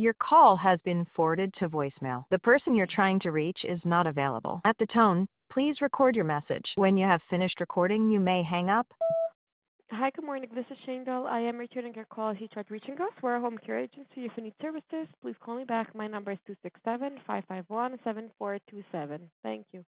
Your call has been forwarded to voicemail. The person you're trying to reach is not available. At the tone, please record your message. When you have finished recording, you may hang up. Hi, good morning. This is Shangle. I am returning your call. He tried reaching us. We're a home care agency. If you need services, please call me back. My number is 267-551-7427. Thank you.